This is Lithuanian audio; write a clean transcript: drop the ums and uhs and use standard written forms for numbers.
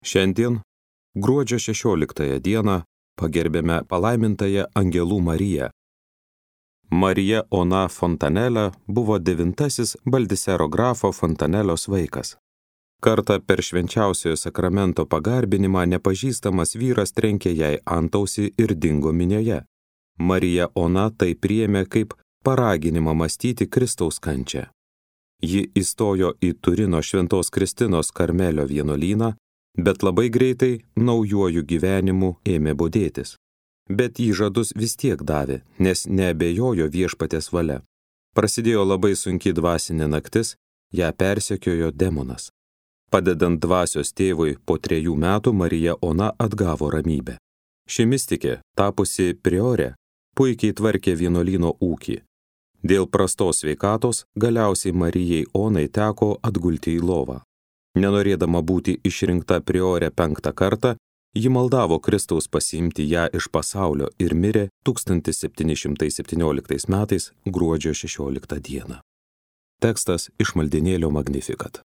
Šiandien, gruodžio 16 dieną, pagerbėme palaimintąją Angelų Mariją. Marija Ona Fontanelė buvo 9. Baldisero grafo Fontanelios vaikas. Kartą per švenčiausiojo sakramento pagarbinimą nepažįstamas vyras trenkė jai antausį ir dingo minioje. Marija Ona tai priėmė kaip paraginimą mąstyti Kristaus kančią. Ji įstojo į Turino Šventos Kristinos Karmelio vienuolyną, bet labai greitai naujuoju gyvenimu ėmė bodėtis. Bet įžadus vis tiek davė, nes neabejojo viešpaties valia. Prasidėjo labai sunki dvasinė naktis, ją persekiojo demonas. Padedant dvasios tėvui po 3 metų Marija Ona atgavo ramybę. Ši mistikė, tapusi priorė, puikiai tvarkė vienuolyno ūkį. Dėl prastos sveikatos galiausiai Marijai Onai teko atgulti į lovą. Nenorėdama būti išrinkta priorė 5 kartą, ji maldavo Kristaus pasiimti ją iš pasaulio ir mirė 1717 metais gruodžio 16 dieną. Tekstas iš maldynėlio Magnificat.